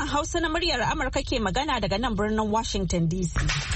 Sashen Hausa na muryar Amurka ke magana daga nan birnin Washington DC.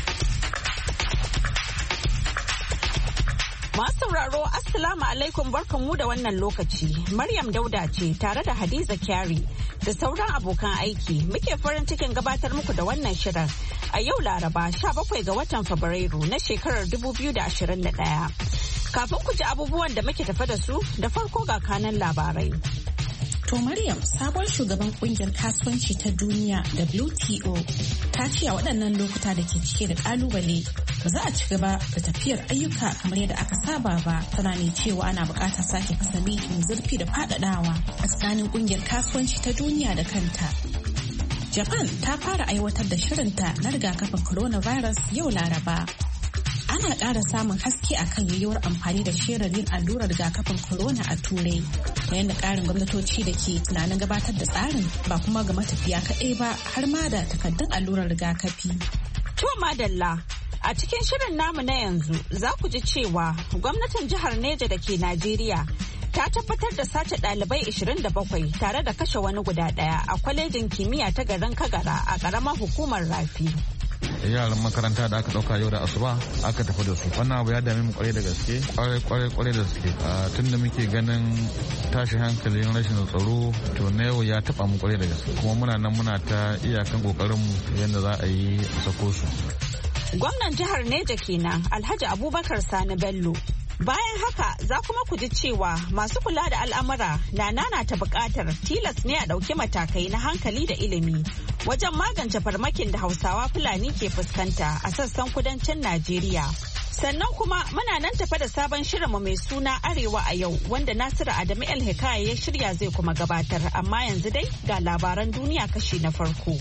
Masu sauraro, Assalamu alaikum, barkanmu da wannan lokaci. Maryam Dauda ce tare da Hadiza Kyari da sauran abokan aiki muke farin cikin gabatar muku da wannan shirin a yau Laraba 17 ga watan Fabrairu na shekarar 2021. Kafin ku ji abubuwan da muke tafa da su, da farko ga kanan labarai. To Maryam, sabon shugaban kungiyar kasuwanci ta duniya WTO ta ce a waɗannan lokuta da ke cike da ƙalubale ba za a ci gaba da tafiyar ayyuka kamar yadda aka saba ba, tana ne cewa ana buƙatar sake fasali mai zurfi da faɗaɗawa a tsakanin kungiyar kasuwanci ta duniya da kanta. Japan ta fara aiwatar da shirinta na rigakafin coronavirus yau Laraba. Ana ƙara samun haske a kan yiwuwar amfani da shirin yin allurar rigakafin corona a Turai, yayin da ƙarin gwamnatoci da ke tunanin gabatar da tsarin ba kuma ga matafiya kaɗai ba har ma da takardun allurar rigakafi. To madalla, a cikin shirin namu na yanzu za ku ji cewa gwamnatin jihar Neja da ke Najeriya ta tabbatar da sace ɗalibai 27 tare da kashe wani guda ɗaya a kwalejin kimiyya ta garin Kagara a ƙaramar hukumar Rafi. Yaran makaranta da aka dauka yau da asuba aka tafi da su. Wannan abu ya dame mu kwarai da gaske, kwarai da gaske. Tun da muke ganin tashi hankalin rashin tsaro, to na yau ya taba mu kwarai da gaske. Kuma muna ta iyakan kokarin mu yadda za a yi sako su. Gwamnan jihar Neja kenan Alhaji Abubakar Sani Bello. Bayan haka za kuma ku ji cewa masu kula da al'amura na nanata buƙatar tilas ne a ɗauki matakai na hankali da ilimi wajen magance farmakin da Hausawa Fulani ke fuskanta a sassan kudancin Najeriya. Sannan kuma muna nan tafa da sabon shirinmu mai suna Arewa a yau wanda Nasiru Adamu El Hikaya ya shirya zai kuma gabatar, amma yanzu dai ga labaran duniya kashi na farko.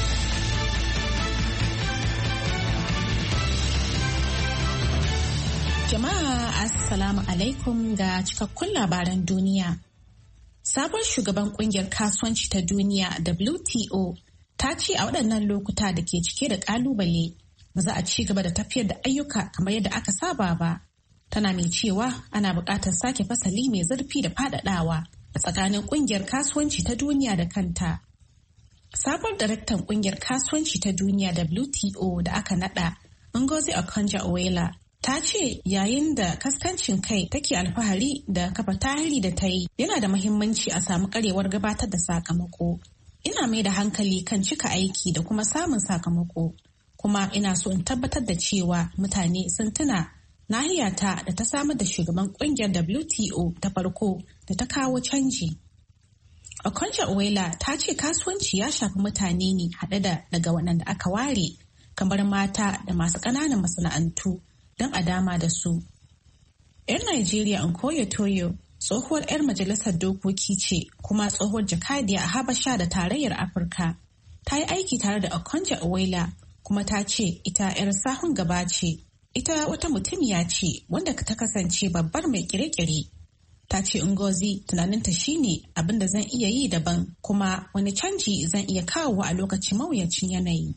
Jama'a Assalamu alaikum ga cikakkun labaran duniya. Sabon shugaban kungiyar kasuwanci ta duniya WTO ta ce a waɗannan lokuta da ke cike da ƙalubale ba za a ci gaba da tafiyar da ayyuka kamar yadda aka saba ba. Tana mai cewa ana buƙatar sake fasali mai zurfi da faɗaɗawa a tsakanin kungiyar kasuwanci ta duniya da kanta. Sabon daraktan kungiyar kasuwanci ta duniya WTO da aka naɗa, Ngozi Okonjo-Iweala, ta ce yayin da kaskancin kai take alfahari da kafa tarihi da ta yi, yana da muhimmanci a samu karewar gabatar da sakamako. Ina mai da hankali kan cika aiki da kuma samun sakamako. Kuma ina so in tabbatar da cewa mutane sun tuna nahiyata da ta samar da shugaban kungiyar WTO ta farko da ta kawo canji. Okonjo-Iweala ta ce kasuwanci ya shafi mutane ne haɗe da daga waɗanda aka ware kamar mata da masu ƙananan masana'antu don a dama da su. 'Yan Najeriya Nkoye Toyo tsohuwar 'yar majalisar dokoki ce kuma tsohuwar jakadiya a Habasha da Tarayyar Afirka. Ta yi aiki tare da Okonjo-Iweala kuma ta ce ita 'yar sahun gaba ce. Ita wata mutumiya ce wanda ta kasance babbar mai kire-kire. Ta ce Ngozi tunaninta shine abin da zan iya yi daban kuma wani canji zan iya kawowa a lokacin mawuyacin yanayi.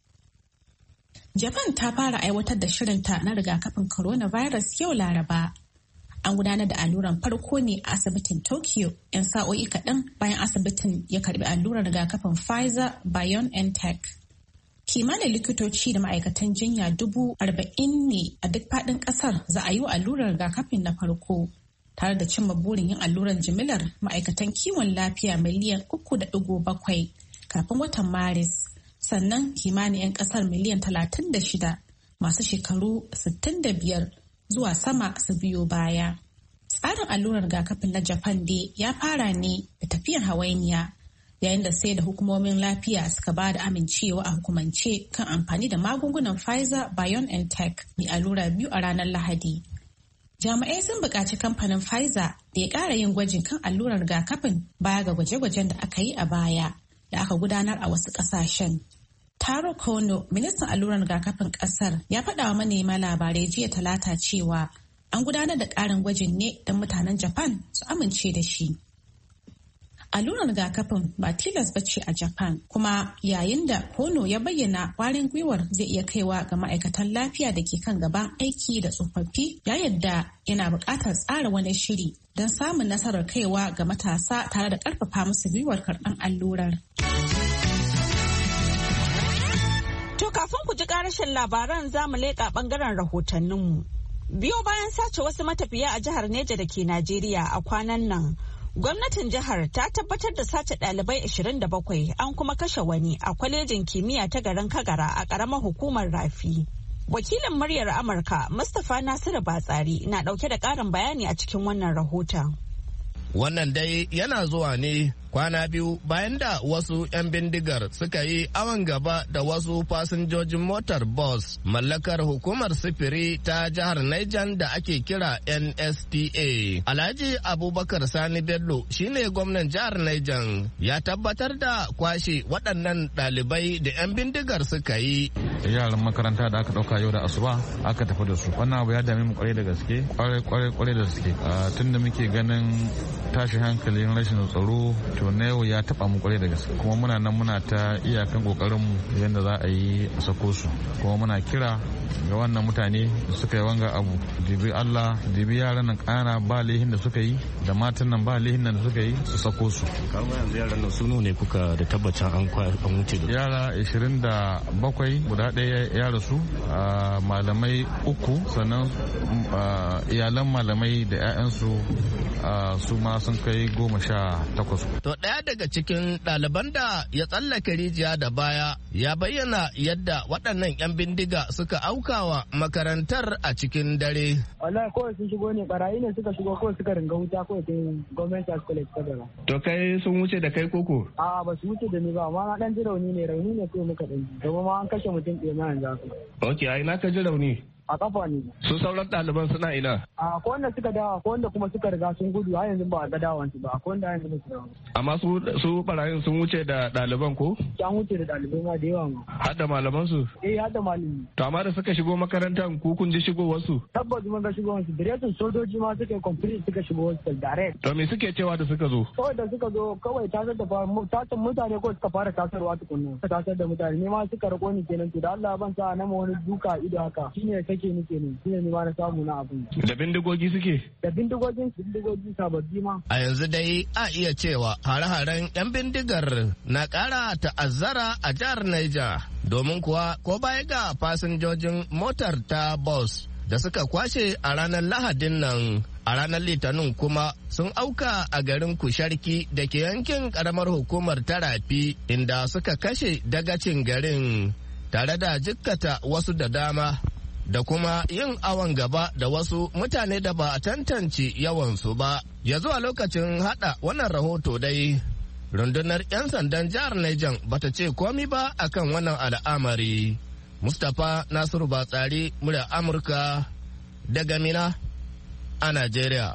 Japan ta fara aiwatar da shirinta na rigakafin coronavirus yau Laraba. An gudanar da alluran farko ne a asibitin Tokyo 'yan sa'o'i kaɗan bayan asibitin ya karbi allurar rigakafin Pfizer-BioNTech. Kimanin likitoci da ma'aikatan jinya 40,000 ne a duk faɗin ƙasar za a yi wa allurar rigakafin na farko, tare da cimma burin yin allurar jimilar ma'aikatan kiwon lafiya miliyan 3.7 kafin watan Maris. Sannan kimanin 'yan kasar miliyan 36 masu shekaru 65 zuwa sama su biyo baya. Tsarin allurar rigakafin na Japan dai ya fara ne da tafiyar hawainiya, yayin da sai da hukumomin lafiya suka ba da amincewa a hukumance kan amfani da magungunan Pfizer-BioNTech mai allura 2 a ranar Lahadi. Jami'ai sun buƙaci kamfanin Pfizer da ya ƙara yin gwajin kan allurar rigakafin baya ga gwaje-gwajen da aka yi a baya da aka gudanar a wasu ƙasashen. Taro Kono, ministan allurar rigakafin ƙasar, ya faɗa wa manema labarai jiya Talata cewa an gudanar da ƙarin gwajin ne don mutanen Japan su amince da shi. Allurar rigakafin ba tilas ba ce a Japan, kuma yayin da Kono ya bayyana ƙwarin gwiwar zai iya kaiwa ga ma'aikatan lafiya da ke kan gaban aiki da tsofaffi, ya yadda yana buƙatar tsara wani shiri don samun nasarar kaiwa ga matasa tare da ƙarfafa musu gwiwar karɓar allurar. To kafin ku ji karashin labaran za mu leƙa ɓangaren rahotanninmu. Biyo bayan sace wasu matafiya a jihar Neja da ke Najeriya a kwanan nan, gwamnatin jihar ta tabbatar da sace ɗalibai 27 an kuma kashe wani a kwalejin kimiyya ta garin Kagara a ƙaramar hukumar Rafi. Wakilin muryar Amurka Mustapha Nasiru Batsari na ɗauke da ƙarin bayani a cikin wannan rahoton. Wannan dai yana zuwa ne kwana biyu bayan da wasu 'yan bindigar suka yi awon gaba da wasu fasinjojin motar bus mallakar hukumar sifiri ta jihar Niger da ake kira NSTA. Alhaji Abubakar Sani Bello shine gwamnan jihar Niger ya tabbatar da kwashe waɗannan ɗalibai da 'yan bindigar suka yi. Yaran makaranta da aka ɗauka yau da asuba aka tafi da su. Wannan abu ya dame mu kwarai da gaske, kwarai da gaske. Tunda muke ganin tashin hankalin rashin tsaro to na yau ya taba mu kwarai da gaske, kuma muna nan muna ta iyakan kokarin mu yadda za a yi a sako su, kuma muna kira ga wannan mutane da suka yi wanga abu dibi Allah dibi yaran nan kana ba lehin da suka yi da matan nan ba lehin da suka yi su sako su. Kamar yanzu yaran nan suno ne kuka da tabbacin an wuce da yara 27 guda ɗaya ya rasu, malamai 3 sannan iyalan malamai da 'ya'yansu su ma sun kai 18. To ɗaya daga cikin ɗaliban da ya tsallake rijiya da baya ya bayyana yadda waɗannan 'yan bindiga suka aukawa makarantar a cikin dare. Wallahi kawai sun shigo ne, barayi ne suka shigo kawai suka ringa wuta kawai sai gwamnati a college ta gaba. To kai sun wuce da kai koko? A'a ba su wuce da ni ba, amma na ɗan ji rauni ne kawai muka ɗan ji. Domin ma an kashe mutum ɗaya ma yanzu. Ok, ai na ka ji rauni? A kafa ne. Su sauran ɗaliban suna ina? Ko wanda suka dawa, ko wanda kuma suka riga sun gudu, har yanzu ba a ga dawansu ba, ko wanda yanzu ba su dawo. Amma su barayin sun wuce da ɗaliban ko? An wuce da ɗalibai ma da yawa ma. Har da malaman su? Har da malami. To amma da suka shigo makarantar ku kun ji shigowar su? Tabbas mun ga shigowar su. Diretin sojoji ma suka yi complete suka shigo su direct. To me suke cewa da suka zo? Kawai da suka zo kawai tasar mutane ko suka fara tasarwa tukunna. Suka tasar da mutane ne ma suka rako ni kenan, to da Allah ban sa na wani duka ido haka. Shine kake ni kenan. Shine ni ma na samu na abin. Da bindigogi suke? Da bindigogi sababbi ma. A yanzu dai a iya cewa hare-haren 'yan bindigar na ƙara ta'azzara a jihar Niger, domin kuwa ko baya ga fasinjojin motar ta bus da suka kwashe a ranar Lahadin nan, a ranar Litinin kuma sun auka a garin Kusharki da ke yankin ƙaramar hukumar Tarafi, inda suka kashe dagacin garin tare da jikkata wasu da dama, da kuma yin awon gaba da wasu mutane da ba a tantance yawansu ba. Ya zuwa lokacin hada wannan rahoto dai, rundunar 'yan sandan jihar Niger bata ce komi ba akan wannan al'amari. Mustapha Nasiru Batsari, murya Amurka daga Mina a Najeriya.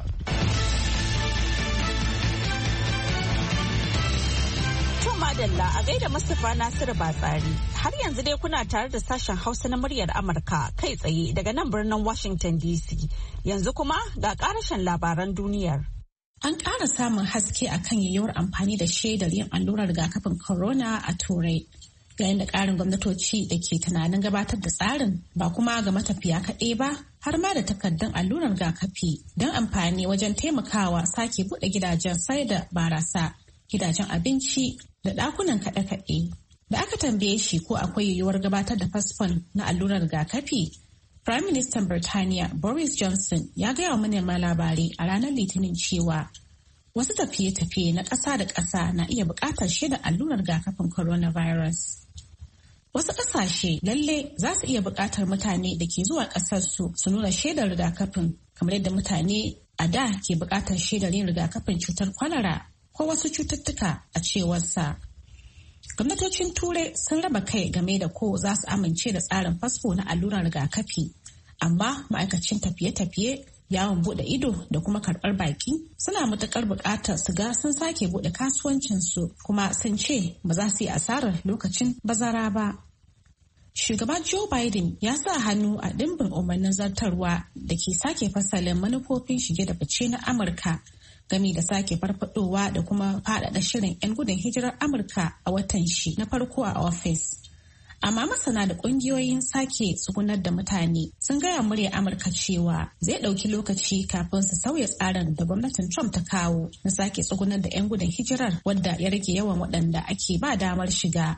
Madalla a gaida Mustapha Nasiru Batsari. Har yanzu dai kuna tare da sashen Hausa na muryar Amurka kai tsaye daga nan birnin Washington DC. Yanzu kuma ga karashen labaran duniyar. An ƙara samun haske akan yiwuwar amfani da shaidar yin allurar rigakafin corona a Turai. Yayin da ƙarin gwamnatoci da ke tunanin gabatar da tsarin ba kuma ga matafiya kaɗai ba, har ma da takardun allurar rigakafi don amfani wajen taimakawa sake buɗe gidajen sai da barasa, gidajen abinci da ɗakunan kaɗe-kaɗe. Da aka tambaye shi ko akwai yiwuwar gabatar da fasfon na allurar rigakafi, Prime Minister Birtaniya Boris Johnson ya gaya wa manema labarai a ranar Litinin cewa wasu tafiye-tafiye na ƙasa da ƙasa na iya buƙatar shaidar allurar rigakafin coronavirus. Wasu ƙasashe lalle za su iya buƙatar mutane da ke zuwa ƙasarsu su nuna shaidar rigakafin, kamar yadda mutane a da ke buƙatar shaidar yin rigakafin cutar kwalara ko wasu cututtuka, a cewarsa. Gwamnatocin Turai sun raba kai game da ko za su amince da tsarin fasfo na allurar rigakafi, amma ma'aikacin tafiye-tafiye, yawon bude ido da kuma karɓar baki suna matuƙar buƙatar su ga sun sake bude kasuwancinsu, kuma sun ce ba za su yi asarar lokacin bazara ba. Shugaba Joe Biden ya sa hannu a ɗimbin umarnin zartarwa da ke sake fasalin manufofin shige da fice na Amurka, gami da sake farfadowa da kuma faɗaɗa shirin 'yan gudun hijirar Amurka a watan shi na farko a ofis. Amma masana da ƙungiyoyin sake tsugunar da mutane sun gaya murya Amurka cewa zai ɗauki lokaci kafin su sauya tsarin da gwamnatin Trump ta kawo na sake tsugunar da 'yan gudun hijirar, wadda ya rage yawan waɗanda ake ba damar shiga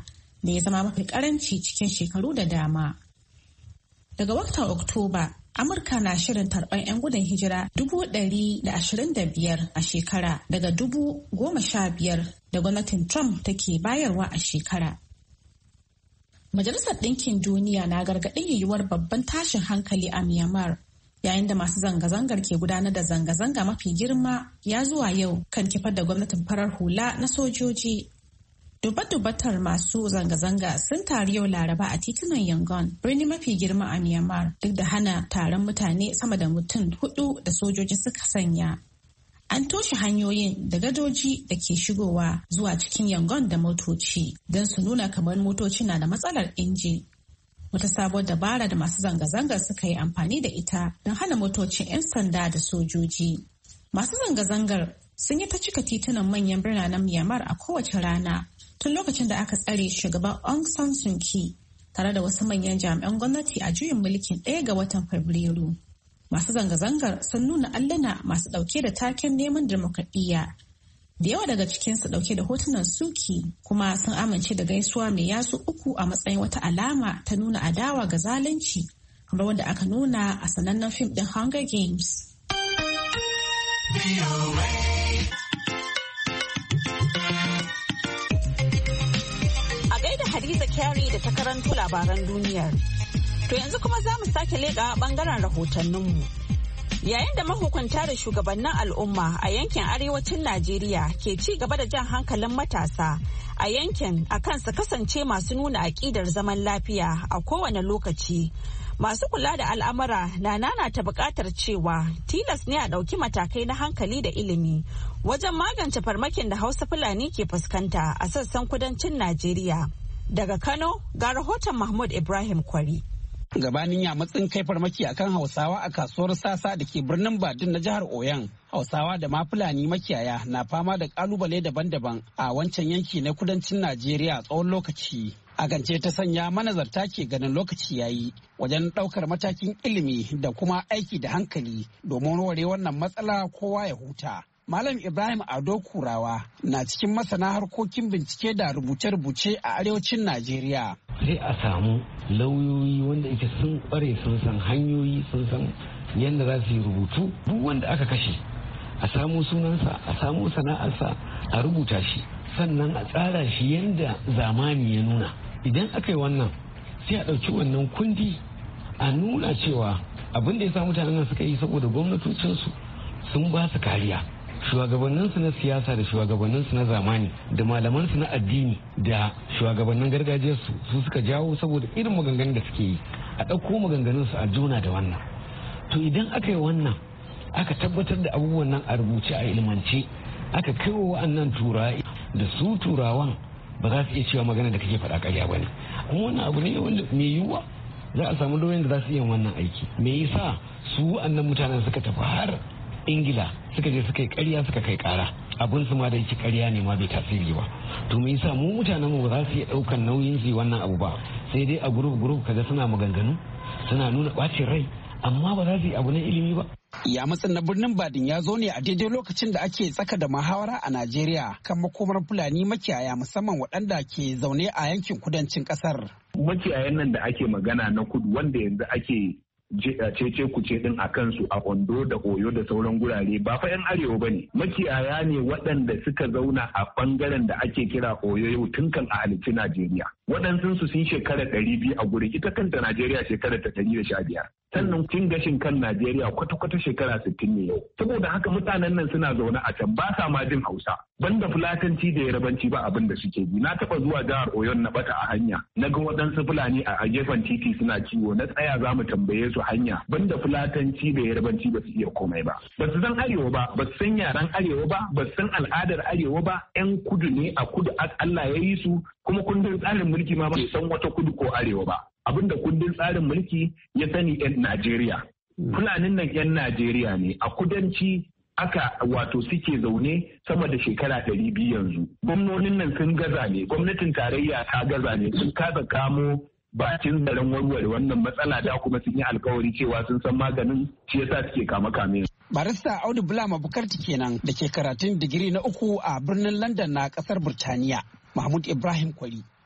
da ya zama mafi karanci cikin shekaru da dama. Daga watan Oktoba, Amurka na shirin tarban 'yan gudun hijira 125,000 a shekara daga 15,000 da gwamnatin Trump take bayarwa a shekara. Majalisar Ɗinkin Duniya na gargaɗin yiwuwar babban tashin hankali a Myanmar yayin da masu zanga-zangar ke gudanar da zanga-zanga mafi girma ya zuwa yau kan kifar da gwamnatin farar hula na sojoji. Dubbatar masu zanga-zanga sun taru yau Laraba a titunan Yangon, birni mafi girma a Myanmar, duk da hana taron mutane sama da mutum 4 da sojoji suka sanya. An toshe hanyoyin da gadoji da ke shigowa zuwa cikin Yangon da motoci don su nuna kamar motoci na da matsalar inji. Wata sabuwar dabara da masu zanga-zangar suka yi amfani da ita don hana motocin 'yan sanda da sojoji. Masu zanga-zangar sun yi ta cika titunan manyan biranen Myanmar a kowace rana tun lokacin da aka tsare shugaban Aung San Suu Kyi tare da wasu manyan jami'an gwamnati a juyin mulkin 1 ga watan Fabrairu. Masu zanga-zangar sun nuna alluna masu ɗauke da taken neman demokradiyya. Da yawa daga cikinsu ɗauke da hotunan Suu Kyi kuma sun amince da gaisuwa mai yatsu 3 a matsayin wata alama ta nuna adawa ga zalunci, kamar wanda aka nuna a sanannen fim ɗin Hunger Games. A gaida Hadiza Kyari da ta karanto labaran duniyar. To yanzu kuma za mu sake leƙa ɓangaren rahotanninmu. Yayin da mahukunta da shugabannin al'umma a yankin arewacin Najeriya ke ci gaba da jan hankalin matasa a yankin akan su kasance masu nuna aƙidar zaman lafiya a kowane lokaci. Masu kula da al'amura na nanata buƙatar cewa tilas ne a ɗauki matakai na hankali da ilimi wajen magance farmakin da Hausa Fulani ke fuskanta a sassan kudancin Najeriya. Daga Kano ga rahoton Mahmud Ibrahim Kwari. Gabanin yamutsin kai farmaki akan Hausawa a kasuwar Sasa da ke birnin Badin na jihar Oyon, Hausawa da ma Fulani makiyaya na fama da kalubale daban-daban a wancan yanki na kudancin Najeriya tsawon lokaci. Agance ta sanya manazarta ke ganin lokaci yayi wajen ɗaukar matakin ilimi da kuma aiki da hankali domin ware wannan matsala kowa ya huta. Malam Ibrahim Ado Kurawa na cikin masana harkokin bincike da rubuce-rubuce a arewacin Najeriya. Sai a samu lauyoyi wanda ita sun kware sun san hanyoyi sun san yadda za su yi rubutu duk wanda aka kashe a samu sunansa a samu sana'arsa a rubuta shi sannan a tsara shi yadda zamani ya nuna. Idan aka yi wannan sai a ɗauki wannan kundi a nuna cewa abin da ya sa mutanen nan suka yi saboda gwamnatocinsu sun ba su kariya. Shugabanninsu na siyasa da shugabanninsu na zamani da malamansu na addini da shugabannin gargajiyarsu su suka jawo saboda irin maganganun da suke yi a ɗauko maganganunsu a juna da wannan. To idan aka yi wannan aka tabbatar da abubuwan nan a rubuce a ilmance aka kai wa wa'annan turawa da su turawan ba za su iya cewa magana da kake faɗa ƙarya ba ne. Kuma wannan abu ne wanda mai yiwuwa za a samu lauyan da za su iya wannan aiki. Me yasa su wa'annan mutanen suka tafi har Ingila suka je suka yi ƙarya suka kai ƙara abin su ma da yake ƙarya ne ma bai tasiri ba. To me yasa mu mutanen mu ba za su iya ɗaukan nauyin su wannan abu ba sai dai a group kaga suna maganganu suna nuna ɓacin rai amma ba za su yi abu na ilimi ba. Ya matsin na birnin Badin ya zo ne a daidai lokacin da ake tsaka da muhawara a Najeriya kan makomar Fulani makiyaya musamman waɗanda ke zaune a yankin kudancin ƙasar. Makiyayan nan da ake magana na kudu wanda yanzu ake cece kuce din a kansu a Ondo da Oyo da sauran gurare ba fa 'yan arewa bane makiyaya ne waɗanda suka zauna a bangaren da ake kira Oyo tun kan a halitti Najeriya waɗansu su sun shekara 200 a guri ita kanta Najeriya shekara ta 115 sannan cin gashin kan Najeriya kwata-kwata shekara 60 ne yau saboda haka mutanen nan suna zaune a can ba sa ma jin Hausa banda Fulatanci da Yarabanci ba abin da suke ji na taɓa zuwa jihar Oyo na bata a hanya na ga waɗansu Fulani a gefen titi suna ciwo na tsaya za mu tambaye su hanya banda Fulatanci da Yarabanci ba su iya komai ba ba su san arewa ba su san yaran arewa ba su san al'adar arewa ba 'yan kudu ne a kudu Allah ya yi su kuma kundin tsarin mulki ma ba su san wata kudu ko arewa ba abinda kundin tsarin mulki ya sani 'yan Najeriya Fulanin nan 'yan Najeriya ne a kudanci aka wato suke zaune sama da shekara 200 yanzu gwamnonin nan sun gaza ne gwamnatin tarayya ta gaza ne sun kasa kamo bakin zaren warware wannan matsala da kuma sun yi alkawari cewa sun san maganin shi yasa suke kame. Barista Audu Bulama Bukarti kenan da ke karatun digiri na 3 a birnin London na kasar Burtaniya. Mahmud Ibrahim Kwari,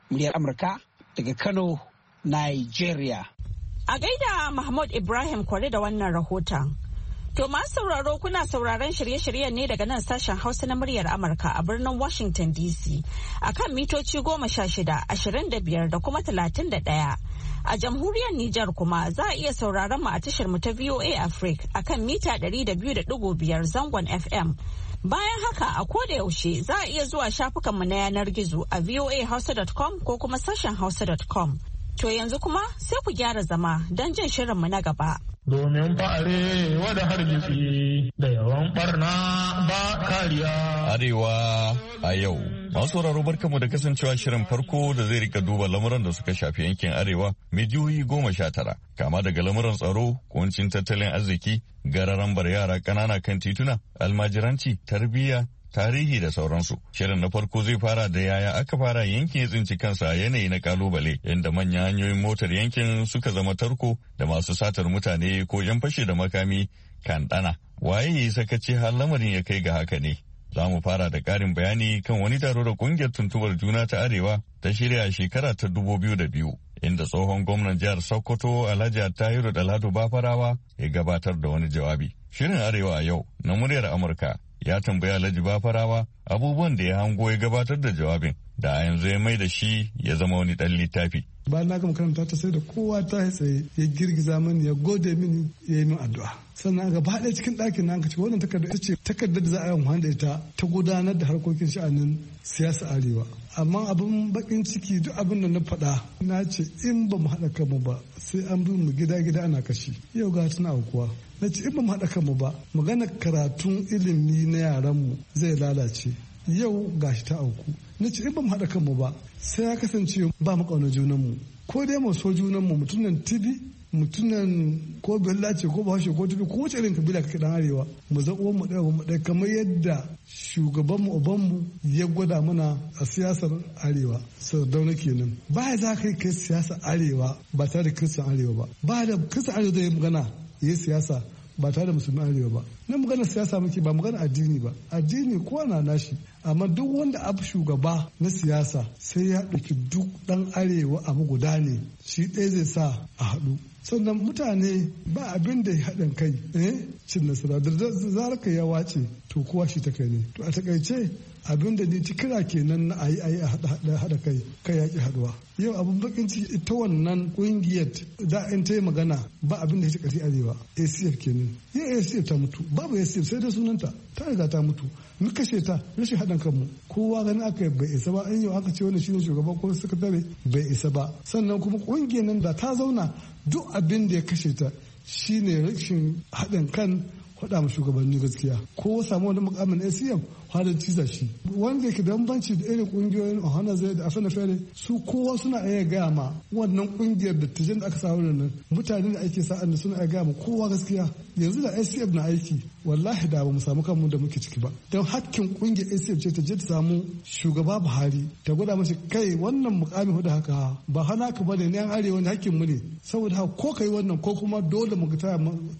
muryar Amurka daga Kano, Nigeria. A gaida Mahmud Ibrahim Kwari da wannan rahoton. To masu sauraro kuna sauraron shirye-shiryen ne daga nan sashen Hausa na muryar Amurka a birnin Washington DC a kan mitoci 16, 25 da kuma 31. A jamhuriyar Nijar kuma za a iya sauraron mu a tashar mu ta VOA Africa a kan mita 200.5 zangon FM. Bayan haka a koda yaushe za a iya zuwa shafukanmu na yanar gizo a voahausa.com ko kuma sashen hausa.com. To yanzu kuma sai ku gyara zama don jin shirinmu na gaba. Domin fa'are wada hargitsi da yawan barna ba kariya. Arewa a yau. Masu sauraro barkamu da kasancewa shirin farko da zai rika duba lamuran da suka shafi yankin Arewa mai jihohi 19, kama daga lamuran tsaro, kuncin tattalin arziki, gararan bar yara ƙanana kan tituna, almajiranci, tarbiyya, tarihi da sauransu. Shirin na farko zai fara da yaya aka fara yankin ya tsinci kansa a yanayi na kalubale, inda manyan hanyoyin motar yankin suka zama tarko da masu satar mutane ko 'yan fashe da makami kan ɗana. Waye ya yi sakaci har lamarin ya kai ga haka ne? Za mu fara da ƙarin bayani kan wani taro da ƙungiyar tuntubar juna ta Arewa ta shirya shekara ta 2002. Inda tsohon gwamnan jihar Sokoto Alhaji Tahiru Dalhatu Bafarawa ya gabatar da wani jawabi. Shirin Arewa a yau na muryar Amurka ya tambaya Alhaji Bafarawa abubuwan da ya hango ya gabatar da jawabin da a yanzu ya mai da shi ya zama wani ɗan littafi. Bayan na gama karanta ta sai da kowa ta tsaye ya girgiza mini ya gode mini ya yi min addu'a. Sannan gaba ɗaya cikin ɗakin na ce wannan takarda ita ce takardar da za a yi amfani da ita ta gudanar da harkokin sha'anin siyasa Arewa. Amma abin bakin ciki duk abin da na faɗa na ce in ba mu haɗa kanmu ba sai an bi mu gida ana kashi. Yau ga tuna aukuwa. Na ce in ba mu haɗa kanmu ba magana karatun ilimi na yaranmu zai lalace. Yau gashi ta auku. Na ce in ba mu haɗa kanmu ba sai ya kasance ba mu ƙaunar junanmu. Ko dai mu so junanmu mutunan tibi mutunan ko bella ce ko bahaushe ko tibi ko wace irin kabila kake dan arewa mu zaɓo mu ɗaya kamar yadda shugabanmu ubanmu ya gwada mana a siyasar arewa Sardauna kenan. Ba ya za kai siyasar arewa ba tare da kiristan arewa ba. Ba da kiristan arewa zai yi magana ya yi siyasa ba tare da musulmi arewa ba. Na magana siyasa muke ba magana addini ba. Addini kowa na nashi amma duk wanda abu shugaba na siyasa sai ya ɗauki duk ɗan arewa abu guda ne shi ɗaya zai sa a haɗu. Sannan mutane ba abin da ya haɗin kai cin nasara da zarar ka ya wace to kowa shi ta kai ne. To a takaice abin da ni kira kenan na ayi a haɗa kai yaƙi haɗuwa. Yau abin bakin ciki ita wannan ƙungiyar da in ta yi magana ba abin da ya ci ƙarfi arewa ACF kenan. Yau ACF ta mutu babu ACF sai dai sunanta ta riga ta mutu. Mu kashe ta rashin haɗin kanmu kowa gani aka bai isa ba in yau aka ce wani shine shugaban ko sakatare bai isa ba. Sannan kuma ƙungiyar nan da ta zauna duk abin da ya kashe ta shine rashin haɗin kan faɗa ma shugabanni gaskiya ko samu wani mukamin ACM hadin ciza shi wanda yake da bambanci da irin kungiyoyin ohana zai da afena fere su kowa suna iya gaya ma wannan kungiyar da tijin da aka samu nan mutane da ake sa'an da suna iya gaya ma kowa gaskiya yanzu da ACF na aiki wallahi da ba mu samu kanmu da muke ciki ba don hakkin kungiyar ACF ce ta je ta samu shugaba Buhari ta gwada mashi kai wannan mukamin hudu haka ba hana ka bane ne an arewa ne hakkin mu ne saboda haka ko kai wannan ko kuma dole mu ga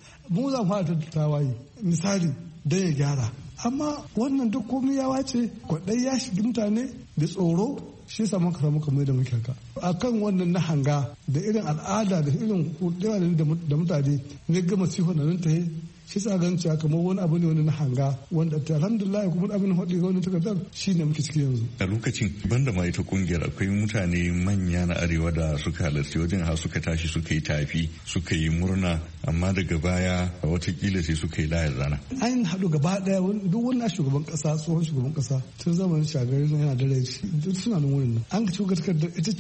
mu za mu fara tattawaye misali don ya gyara amma wannan duk komai ya wace kwaɗai ya shiga mutane da tsoro shi yasa muka samu kamar da muke haka akan wannan na hanga da irin al'ada da irin kudewa da mutane ne gama sifo da nan ta yi shi sa gan cewa kamar wani abu ne wani na hanga wanda alhamdulillah kuma abin hudu ga wani takardar shi ne muke ciki yanzu. A lokacin banda ma ita kungiyar akwai mutane manya na arewa da suka halarci wajen ha suka tashi suka yi tafi suka yi murna amma daga baya watakila sai suka yi layar zana. An haɗu gaba ɗaya duk wani shugaban ƙasa tsohon shugaban ƙasa tun zamanin shagari na yana da rai duk suna nan wurin nan. An ka ci takardar ita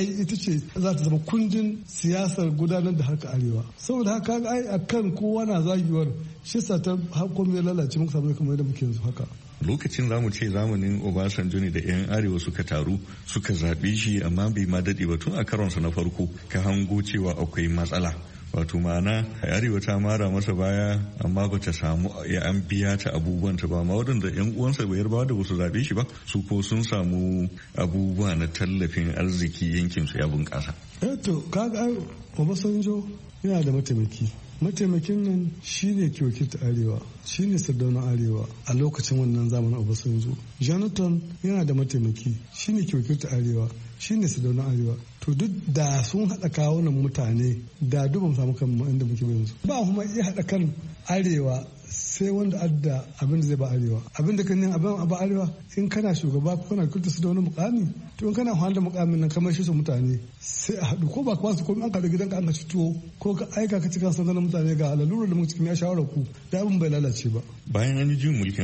ce za ta zama kundin siyasar gudanar da harkar arewa. Saboda haka ai akan kowa na zagiyar shi sa ta hakon ya lalace muka samu kamar yadda muke yanzu haka. Lokacin zamu ce zamanin Obasanjo ne da 'yan arewa suka taru suka zaɓe shi amma bai ma daɗe ba tun a karonsa na farko ka hango cewa akwai matsala. Wato ma'ana arewa ta mara masa baya amma ba ta samu ya an biya ta abubuwan ta ba ma waɗanda 'yan uwansa bai yarbawa da basu zaɓe shi ba su ko sun samu abubuwa na tallafin arziki yankin su ya bunƙasa. To kaga Obasanjo yana da mataimaki mataimakin nan shine ke wakilta arewa, shine sardaunan arewa a lokacin wannan zamanin Obasanjo. Jonathan yana da mataimaki, shine ke wakilta arewa, shine sardaunan arewa. To duk da sun haɗa kawunan mutane da duban samu kan inda muke yanzu. Ba kuma iya haɗa kan arewa sai wanda adda abin da zai ba arewa. Abin da kan abin ba arewa in kana shugaba ko kana kulta su da wani mukami, to in kana da mukamin nan kamar shi su mutane sai a haɗu ko ba ka wasu komai an kaɗa gidanka an ka ci tuwo ko ka aika ka cika sanganin mutane ga lalurar da muke cikin ya shawara ku da abin bai lalace ba. Bayan an yi juyin mulkin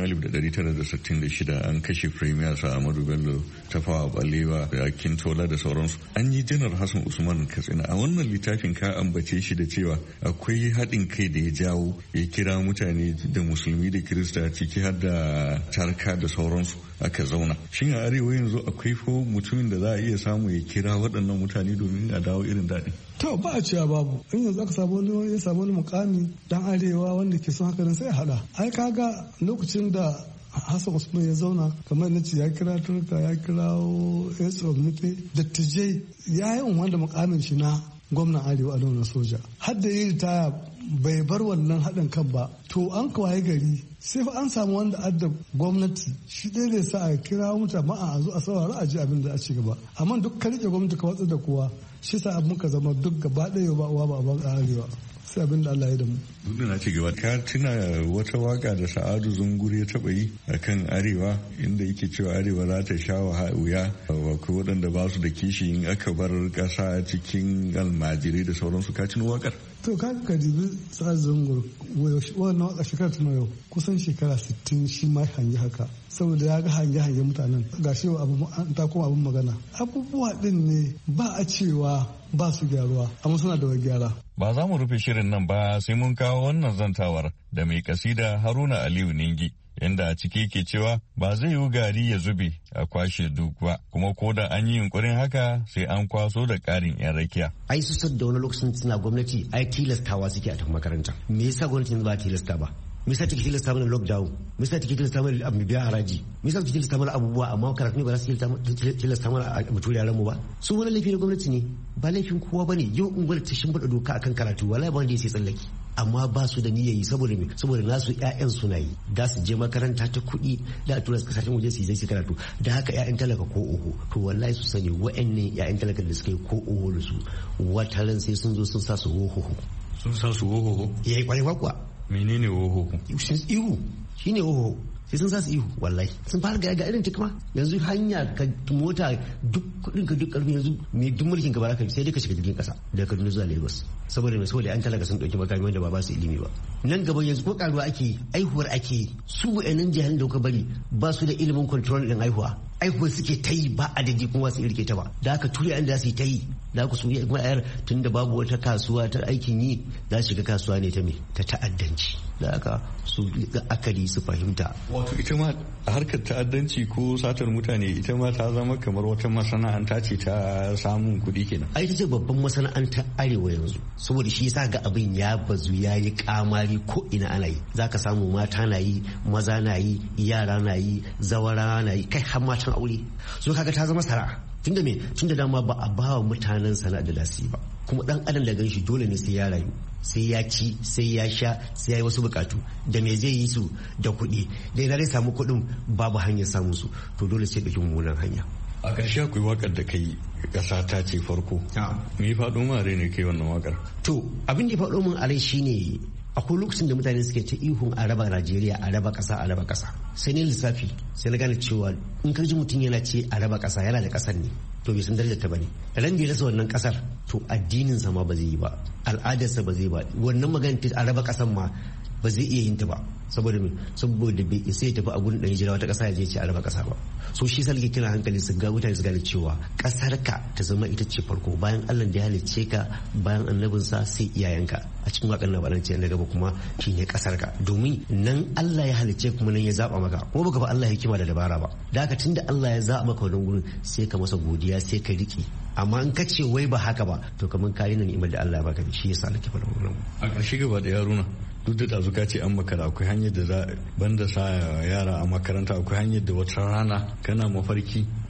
1966 an kashe Premier sa Ahmadu Bello, Tafawa Balewa da Akintola da sauransu. An yi Janar Hassan Usman Katsina. A wannan littafin ka ambace shi da cewa akwai haɗin kai da ya jawo ya kira mutane da musulmi da kirista ciki har da tarka da sauransu aka zauna. Shin a arewa yanzu akwai ko mutumin da za a iya samu ya kira waɗannan mutane domin a dawo irin daɗi? To ba a cewa babu. In yanzu aka samu wani mukami dan arewa wanda ke son haka sai ya haɗa. Ai kaga lokacin da Hassan Usman ya zauna kamar na ce ya kira Turka ya kira Esau Nufe dattijai ya yi wanda mukamin shi na gwamnan arewa a na soja. Har da yi ritaya bai bar wannan haɗin kan ba. To an kawai gari sai fa an samu wanda adda gwamnati shi ɗaya da sa a kira mutane a zo a saurara a ji abin da a ci gaba. Amma duk ka rike gwamnati ka watsa da kowa shi sa abin ka zama duk gaba ɗaya ba uwa ba ban arewa. Sai abin da Allah ya da mu. Duk da na ci gaba ka tuna wata waka da Sa'adu Zunguri ya taɓa yi akan arewa inda yake cewa arewa za ta sha wuya wa waɗanda ba su da kishi in aka bar ƙasa cikin almajirai da sauransu. Ka tuna wakar? To ka dibi Sa'adu Zunguri wannan waka shekara ta yau kusan shekara 60 shi ma hangi haka saboda ya ga hange mutanen ga shi ta koma abin magana. Abubuwa ɗin ne ba a cewa ba su gyaruwa amma suna da gyara. Ba za mu rufe shirin nan ba sai mun kawo wannan zantawar da mai kasida Haruna Aliyu Ningi yanda a ciki ke cewa ba zai yi gari ya zube a kwashe duk ba kuma ko da an yi yunkurin haka sai an kwaso da ƙarin 'yan rakiya. Ai su da wani lokacin suna gwamnati ai tilastawa suke a tafi makaranta. Me yasa gwamnati ba tilasta ba? Me yasa take tilasta mana lockdown? Me yasa take tilasta mana abu biya haraji? Me yasa take tilasta mana abubuwa amma karatu ne ba za su tilasta mana a mutu yaran mu ba? Su wani laifi na gwamnati ne ba laifin kowa bane. Yau in gwamnati ta shimfiɗa doka akan karatu wallahi ba wanda ya sai tsallaki. Amma ba su da niyyayi saboda me saboda nasu ƴaƴan suna yi da su je makaranta ta kuɗi da tura su kasashen waje su je su karatu da haka ƴaƴan talaka ko oho to wallahi su sani wa'annan ƴaƴan talaka da suka yi ko oho da su wataran sai sun zo sun sa su hoho. Sun sa su hoho? Yayi kwarewa kuwa. Menene hoho? Ihu shine hoho. sai sun sa su ihu wallahi sun fara ga irin tikma yanzu hanya ka mota duk kudin ka duk karfi yanzu me duk mulkin ka baraka sai dai ka shiga jirgin kasa daga Kaduna zuwa Lagos saboda an talaka sun dauki makami wanda ba su ilimi ba nan gaban yanzu ko karuwa ake aihuwar ake su wa'annan jihalin da kuka bari ba su da ilimin control din aihuwa suke ta yi ba adadi kuma su irke ta ba da haka turi an da su ta yi da ku su yi ayar tun da babu wata kasuwa ta aikin yi za su shiga kasuwa ne ta me ta ta'addanci da haka su akari su fahimta wato ita ma harkar ta'addanci ko satar mutane ita ma ta zama kamar wata masana'anta ce ta samun kuɗi kenan ai ta ce babban masana'anta arewa yanzu saboda shi yasa ga abin ya bazu ya yi kamari ko ina ana yi zaka samu mata na yi maza na yi yara na yi zawara na yi kai har matan aure so kaga ta zama sana'a tunda dama ba a ba wa mutanen sana'a da lasi ba kuma dan adam da ganshi dole ne sai ya rayu sai ya ci sai ya sha sai ya yi wasu bukatu da me zai yi su da kuɗi da idan zai samu kuɗin babu hanyar samun su to dole sai ɗauki mummunan hanya a ƙarshe akwai wakar da kai ƙasa ta ce farko me ya faɗo ma rai ne kai wannan wakar to abin da ya faɗo min a rai shine akwai lokacin da mutane suke ta ihun a raba Najeriya a raba ƙasa sai ne lissafi sai na gane cewa in ka ji mutum yana ce a raba ƙasa yana da ƙasar ne to bai san darajar ta bane ran da ya rasa wannan ƙasar to addinin sa ma ba zai yi ba al'adarsa ba zai ba wannan magana a raba ƙasar ma ba zai iya yin ta ba saboda bai isa ya tafi a gurin ɗan jira wata ƙasa ya je ce a raba ƙasa ba so shi salge kira hankali su ga mutane su gane cewa ƙasar ka ta zama ita ce farko bayan Allah da ya halicce ka bayan annabinsa sai iyayenka a cikin wakan na balan ce na gaba kuma shine ƙasar ka domin nan Allah ya halicce kuma nan ya zaba maka kuma baka ba Allah hikima da dabara ba da haka tunda Allah ya zaba maka wannan gurin sai ka masa godiya sai ka riƙe amma in ka ce wai ba haka ba to kamar kayi na ni'imar da Allah ya baka shi yasa nake faɗa wannan a ƙarshe gaba da yaruna duk da ɗazuka ce an makara akwai hanyar da za banda sa yara a makaranta akwai hanyar da wata rana kana mafarki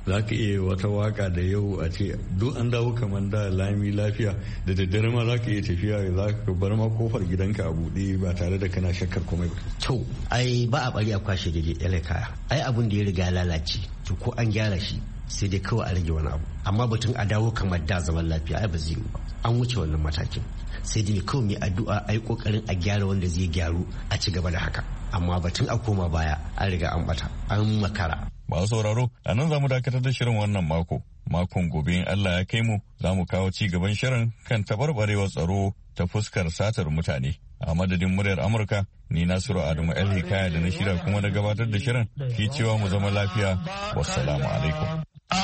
za ka iya wata waka da yau a ce duk an dawo kamar da lami lafiya da daddare ma za ka iya tafiya za ka bar ma kofar gidanka a buɗe ba tare da kana shakkar komai ba. To ai ba a bari a kwashe daidai kaya ai abun da ya riga lalace to ko an gyara shi sai dai kawai a rage wani abu amma batun a dawo kamar da zaman lafiya ai ba zai yi ba an wuce wannan matakin sai dai kawai mai addu'a ai kokarin a gyara wanda zai gyaru a ci gaba da haka amma batun a koma baya an riga an bata an makara. Ba sauraro a nan za mu dakatar da shirin wannan makon gobe in Allah ya kai mu za mu kawo ci gaban shirin kan tabarbarewar tsaro ta fuskar satar mutane. A madadin muryar Amurka, ni Nasiru Adamu El Hikaya da na shirya kuma na gabatar da shirin ke cewa mu zama lafiya. Wassalamu alaikum.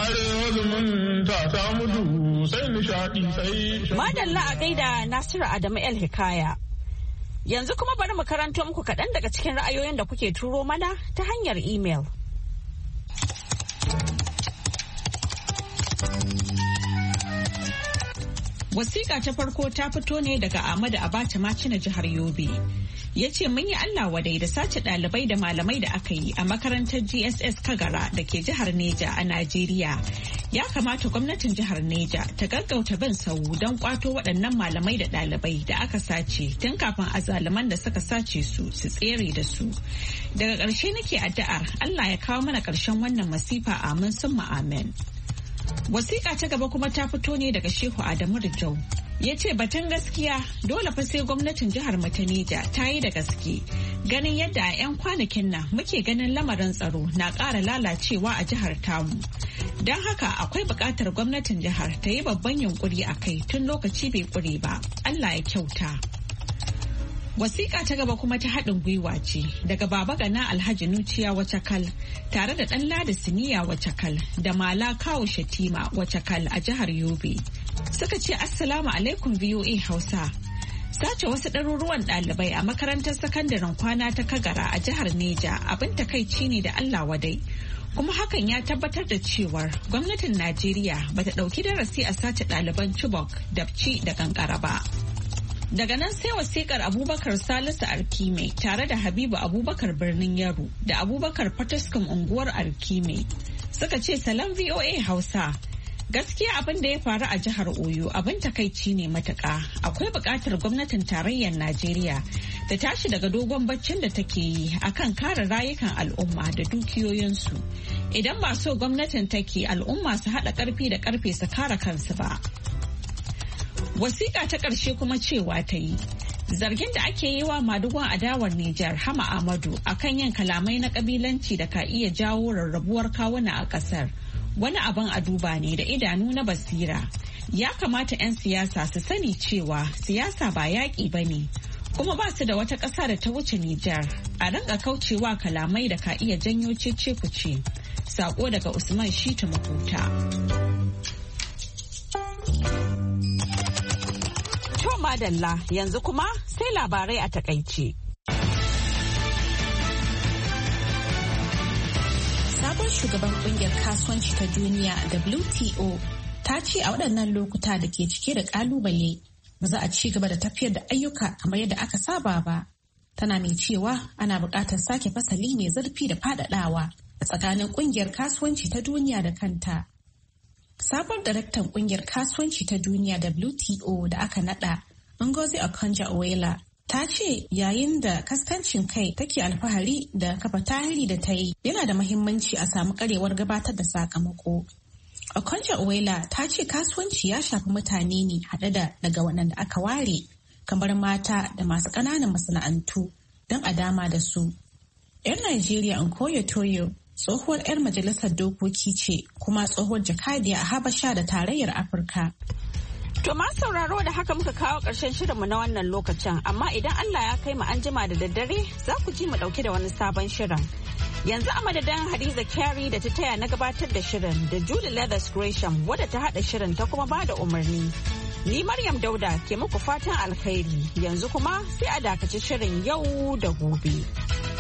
Madalla a gaida Nasiru Adamu El Hikaya. Yanzu kuma bari mu karanto muku kaɗan daga cikin ra'ayoyin da kuke turo mana ta hanyar imel. Wasiƙa ta farko ta fito ne daga Ahmadu Abacha Macina jihar Yobe. Ya ce mun yi Allah wadai da sace ɗalibai da malamai da aka yi a makarantar GSS Kagara da ke jihar Neja a Najeriya. Ya kamata gwamnatin jihar Neja ta gaggauta bin sau don kwato waɗannan malamai da ɗalibai da aka sace tun kafin azzaluman da suka sace su tsere da su. Daga ƙarshe nake addu'ar Allah ya kawo mana ƙarshen wannan masifa amin summa amen. Wasiƙa ta gaba kuma ta fito ne daga Shehu Adamu Rijau. Ya ce batun gaskiya dole fa sai gwamnatin jihar Neja ta yi da gaske. Ganin yadda a 'yan kwanakin nan muke ganin lamarin tsaro na ƙara lalacewa a jihar tamu. Don haka akwai buƙatar gwamnatin jihar ta yi babban yunkuri a kai tun lokaci bai ƙure ba. Allah ya kyauta. Wasiƙa ta gaba kuma ta haɗin gwiwa ce daga Baba Gana Alhaji Nuciya Wacakal tare da ɗan Ladi Siniya Wacakal da Mala Kawo Shatima Wacakal a jihar Yobe. Suka ce Assalamu alaikum VOA Hausa. Sace wasu ɗaruruwan ɗalibai a makarantar sakandaren kwana ta Kagara a jihar Neja abin takaici ne da Allah wadai. Kuma hakan ya tabbatar da cewar gwamnatin Najeriya bata ɗauki darasi a sace ɗaliban Chibok, Dabci da Kankara ba. Daga nan sai wasikar Abubakar Salisu Arkime tare da Habibu Abubakar Birnin Yaro da Abubakar Fataskum unguwar Arkime. Suka ce salam VOA Hausa. Gaskiya abin da ya faru a jihar Oyo abin takaici ne matuƙa. Akwai buƙatar gwamnatin tarayyar Najeriya ta tashi daga dogon baccin da take yi akan kare rayukan al'umma da dukiyoyinsu. Idan ba so gwamnatin take al'umma su haɗa ƙarfi da ƙarfe su kare kansu ba. Wasiƙa ta ƙarshe kuma cewa ta yi. Zargin da ake yi wa madugon adawar Nijar Hama Amadu akan yin kalamai na ƙabilanci da ka iya jawo rarrabuwar kawuna a ƙasar. Wani abin a duba ne da idanu na basira. Ya kamata 'yan siyasa su sani cewa siyasa ba yaƙi ba ne. Kuma ba su da wata ƙasa da ta wuce Nijar. A rinka kaucewa kalamai da ka iya janyo cece-kuce. Sako daga Usman Shitu Mahuta. Madalla yanzu kuma sai labarai a takaice. Sabon shugaban kungiyar kasuwanci ta duniya WTO ta ce a waɗannan lokuta da ke cike da ƙalubale ba za a ci gaba da tafiyar da ayyuka kamar yadda aka saba ba. Tana mai cewa ana buƙatar sake fasali mai zurfi da faɗaɗawa a tsakanin kungiyar kasuwanci ta duniya da kanta. Sabon daraktan kungiyar kasuwanci ta duniya WTO da aka naɗa Ngozi Okonjo-Iweala ta ce yayin da kaskancin kai take alfahari da kafa tarihi da ta yi yana da mahimmanci a samu karewar gabatar da sakamako. Okonjo-Iweala ta ce kasuwanci ya shafi mutane ne haɗe da daga waɗanda aka ware kamar mata da masu ƙananan masana'antu don a dama da su. 'Yan Najeriya Nkoyo Toyo tsohuwar 'yar majalisar dokoki ce kuma tsohuwar jakadiya a Habasha da Tarayyar Afirka. To ma sauraro da haka muka kawo ƙarshen shirinmu na wannan lokacin amma idan Allah ya kai mu an jima da daddare za ku ji mu ɗauke da wani sabon shirin. Yanzu a madadin Hadiza Kyari da ta taya na gabatar da shirin da Julie Leathers Gresham wadda ta haɗa shirin ta kuma bada umarni. Ni Maryam Dauda ke muku fatan alkhairi yanzu kuma sai a dakaci shirin yau da gobe.